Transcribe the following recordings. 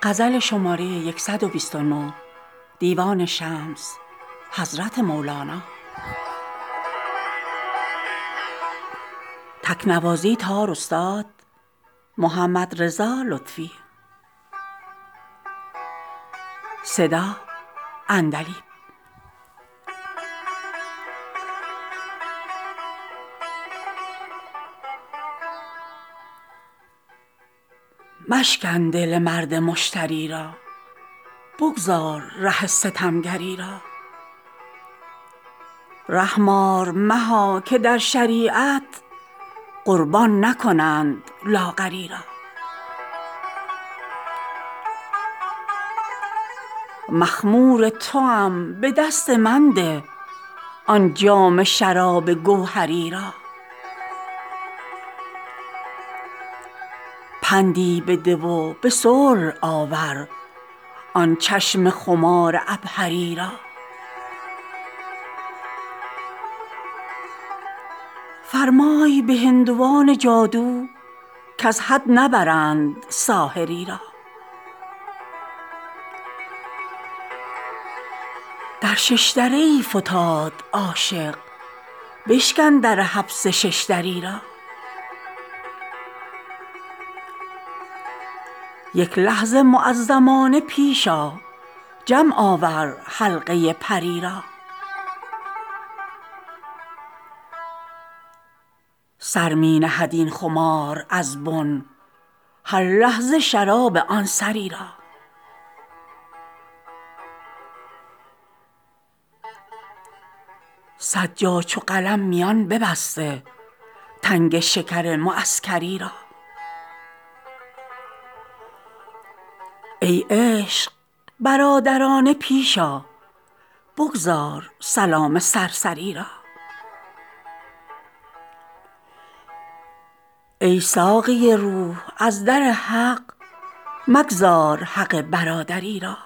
مشکن دل مرد مشتری را بگذار ره ستمگری را. رحم آر مها که در شریعت قربان نکنند لاغری را. مخمور توام به دست من ده آن جام شراب گوهری را. پندی بده و به صلح آور آن چشم خمار عبهری را. فرمای به هندوان جادو کز حد نبرند ساحری را. در ششدره ای فتاد عاشق بشکن در حبس ششدری را. یک لحظه معزمانه پیش آ جمع آور حلقه پری را. سر می نهد این خمار از بن هر لحظه شراب آن سری را. صد جا چو قلم میان ببسته تنگ شکر معسکری را. ای عشق برادرانه پیش آ بگذار سلام سرسری را. ای ساقی روح از در حق مگذار حق برادری را.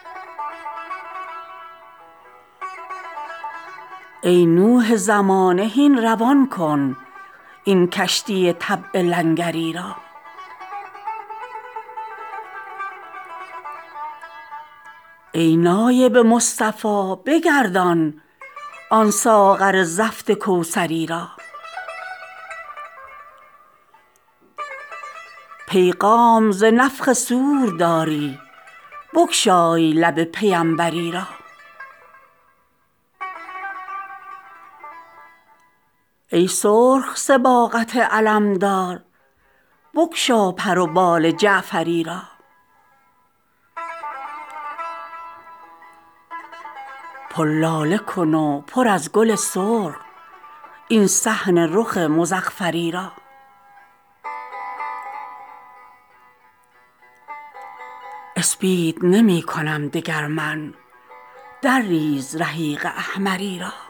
ای نوح زمانه هین روان کن این کشتی طبع لنگری را. ای نایب مصطفی بگردان آن ساغر زفت کوثری را. پیغام ز نفخ صور داری بگشای لب پیمبری را. ای سرخ صباغت علمدار بگشا پر و بال جعفری را. پر لاله کن و پر از گل سرخ این صحن رخ مزعفری را. اسپید نمی کنم دگر من درریز رحیق احمری را.